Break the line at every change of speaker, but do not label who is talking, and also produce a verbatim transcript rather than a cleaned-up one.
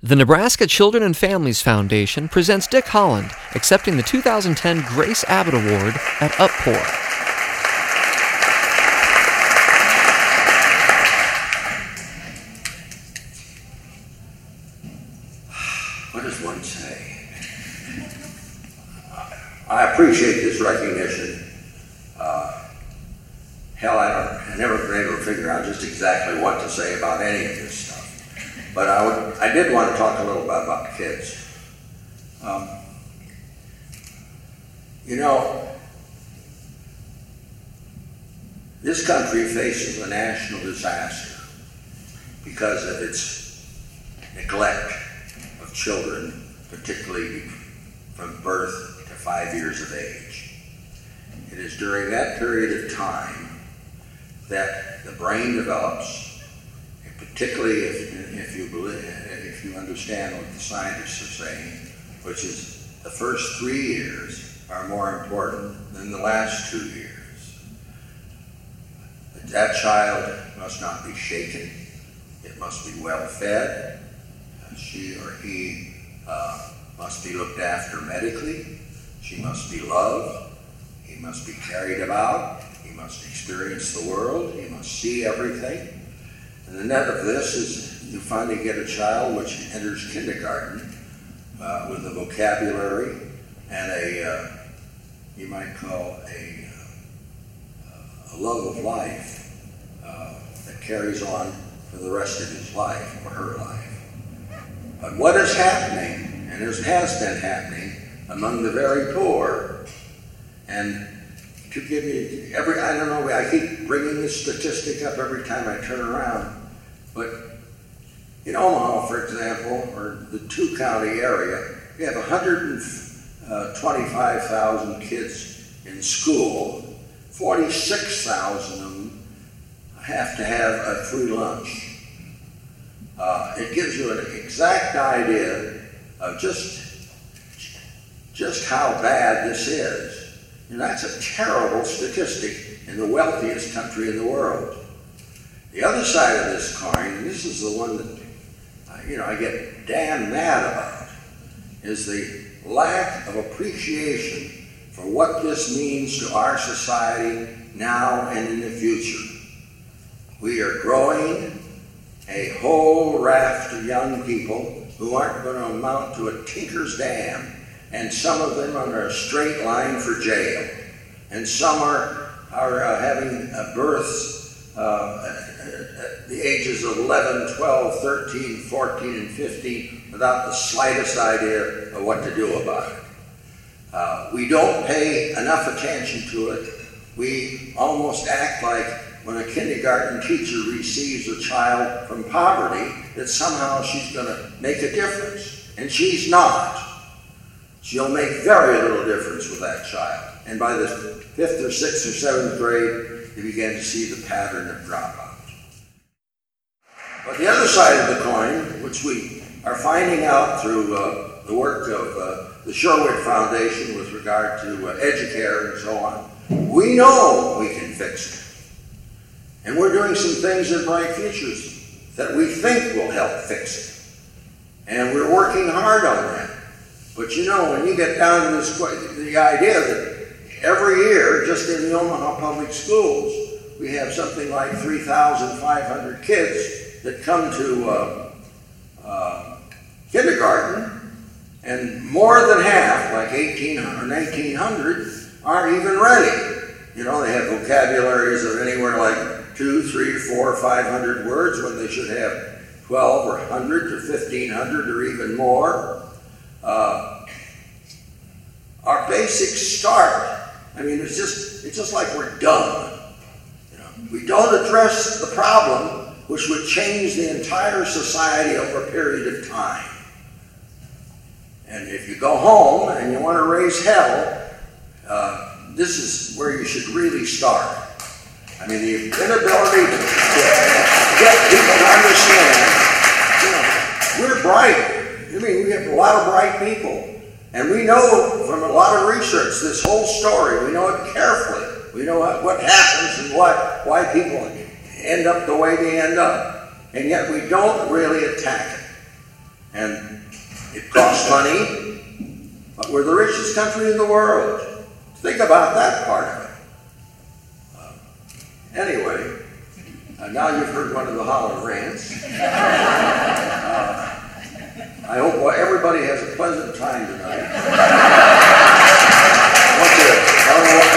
The Nebraska Children and Families Foundation presents Dick Holland accepting the two thousand ten Grace Abbott Award at Uppour.
What does one say? I appreciate this recognition. Uh, hell, I don't, I've never been able to figure out just exactly what to say about any of this stuff. But I, would, I did want to talk a little bit about kids. Um, you know, this country faces a national disaster because of its neglect of children, particularly from birth to five years of age. It is during that period of time that the brain develops, and particularly if, if you believe, if you understand what the scientists are saying, which is the first three years are more important than the last two years. That child must not be shaken. It must be well fed. She or he uh, must be looked after medically. She must be loved. He must be carried about. He must experience the world. He must see everything. And the net of this is you finally get a child which enters kindergarten uh, with a vocabulary and a, uh, you might call a, uh, a love of life uh, that carries on for the rest of his life or her life. But what is happening, and it has been happening, among the very poor, and to give you every, I don't know, I keep bringing this statistic up every time I turn around, but in Omaha, for example, or the two-county area, we have one hundred twenty-five thousand kids in school. forty-six thousand of them have to have a free lunch. Uh, it gives you an exact idea of just, just how bad this is. And that's a terrible statistic in the wealthiest country in the world. The other side of this coin, and this is the one that uh, you know I get damn mad about, is the lack of appreciation for what this means to our society now and in the future. We are growing a whole raft of young people who aren't going to amount to a tinker's dam, and some of them are a straight line for jail, and some are, are uh, having uh, births uh, at the ages of eleven, twelve, thirteen, fourteen, and fifteen without the slightest idea of what to do about it. Uh, we don't pay enough attention to it. We almost act like when a kindergarten teacher receives a child from poverty, that somehow she's going to make a difference. And she's not. She'll make very little difference with that child. And by the fifth or sixth or seventh grade, you begin to see the pattern of dropout. But the other side of the coin, which we are finding out through uh, the work of uh, the Sherwood Foundation with regard to uh, Educare and so on, we know we can fix it. And we're doing some things in Bright Futures that we think will help fix it. And we're working hard on that. But you know, when you get down to this, the idea that every year, just in the Omaha Public Schools, we have something like three thousand five hundred kids that come to uh, uh, kindergarten, and more than half, like eighteen hundred or nineteen hundred, aren't even ready. You know, they have vocabularies of anywhere like two, three, four, five hundred words when they should have twelve or one hundred or fifteen hundred or even more. Uh, our basic start, I mean, it's just it's just like we're dumb. You know, we don't address the problem, which would change the entire society over a period of time. And if you go home and you want to raise hell, uh, this is where you should really start. I mean, the inability to get people to understand, you know, we're bright. I mean, we have a lot of bright people. And we know from a lot of research this whole story. We know it carefully. We know what, what happens and why, why people end up the way they end up. And yet we don't really attack it. And it costs money, but we're the richest country in the world. Think about that part of it. Uh, anyway, uh, now you've heard one of the Holland rants. Uh, I hope everybody has a pleasant time tonight. I want to, I don't know what